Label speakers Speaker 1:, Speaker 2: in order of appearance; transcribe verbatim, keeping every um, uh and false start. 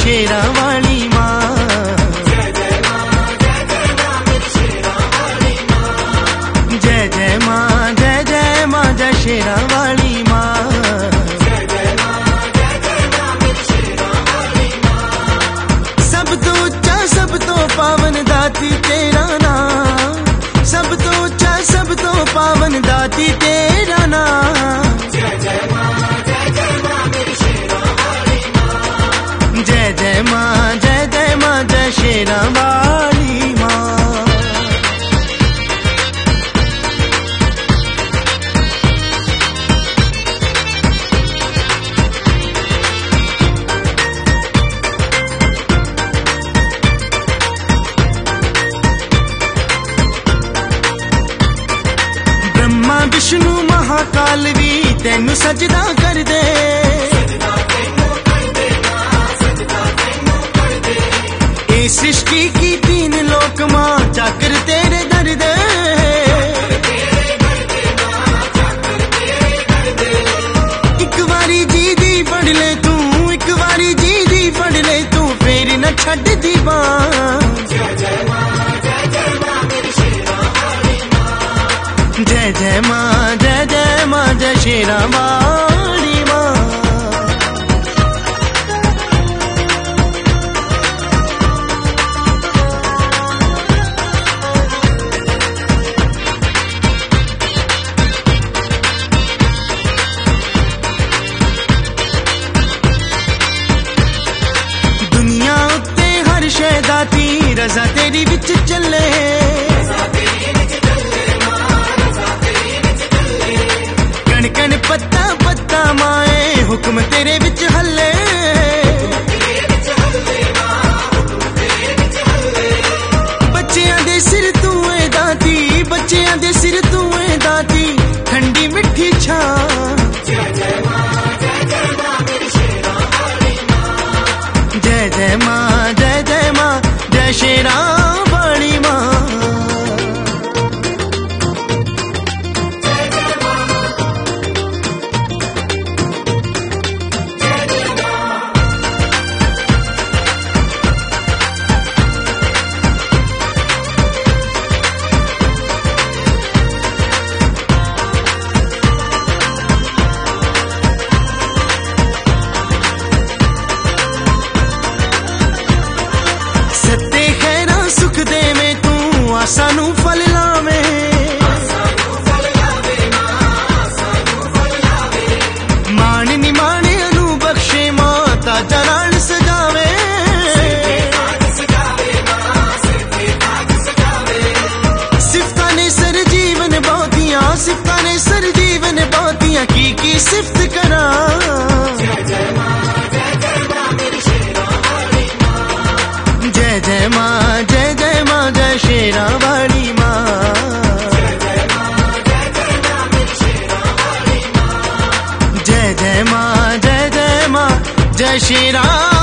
Speaker 1: शेरा वाली माँ। जय जय माँ जय जय माँ जय जय माँ जय शेरा वाली माँ। सब तो ऊंचा सब तो पावन दाती तेरा नाम, सब तो ऊंचा सब तो पावन दाती तेरा नाम। जय जय माँ जय जय माँ शेरा वाली माँ। जय जय माँ जय जय माँ जय शेरा वाली माँ। विष्णु महाकाल भी तेनू सजदा कर दे। ए सृष्टि की तीन लोक मां चाकर तेरे दर दे। एक बारी जी दी पढ़ ले तू, एक बारी जी दी पढ़ ले तू, फिर न छड़ दी बां। जय जय मां जय जय मां जय शेरा वाली माँ। दुनिया उत्ते हर शै दाती रज़ा तेरी विच चले। कण पत्ता पत्ता माए हुक्म तेरे विच हल्ले। बच्चियां दे सिर तू ए दाती, बच्चियां दे सिर तू ए दाती, ठंडी मिठी छां। जय जय माँ जय जय माँ शेरा वाली माँ। जय जय माँ जय जय माँ जय शेरा वाली माँ। सत्ते खैरा सुख दे में तू आसानू फल लावे। मान नी माने अनु बख्शे माता जनाल सजावे। सिफता ने सर जीवन बहुतियां, सिफता ने सर जीवन बहुतियां, की की सिफत करा। जय जय माँ जय जय माँ शेरा वाली माँ। जय जय माँ जय जय माँ जय शेरा वाली माँ। जय जय माँ जय जय माँ शेरा वाली माँ। जय जय माँ जय जय माँ जय शेरा।